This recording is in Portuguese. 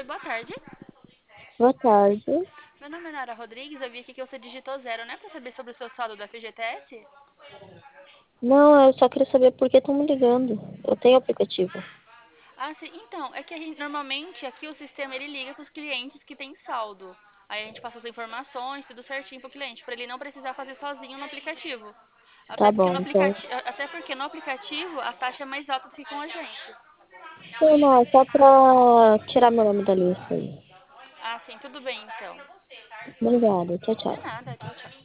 boa tarde. Boa tarde. Meu nome é Nara Rodrigues, eu vi aqui que você digitou zero, né? Pra saber sobre o seu saldo da FGTS? Não, eu só queria saber por que estão me ligando. Eu tenho aplicativo. Ah, sim. Então, é que normalmente aqui o sistema ele liga para os clientes que têm saldo. Aí a gente passa as informações, tudo certinho pro cliente, para ele não precisar fazer sozinho no aplicativo. Tá bom, então. Até porque no aplicativo a taxa é mais alta do que com a gente. Não, não, é só pra tirar meu nome da lista aí. Ah, sim, tudo bem então. Obrigada. Tchau, De tchau. nada, tchau, tchau.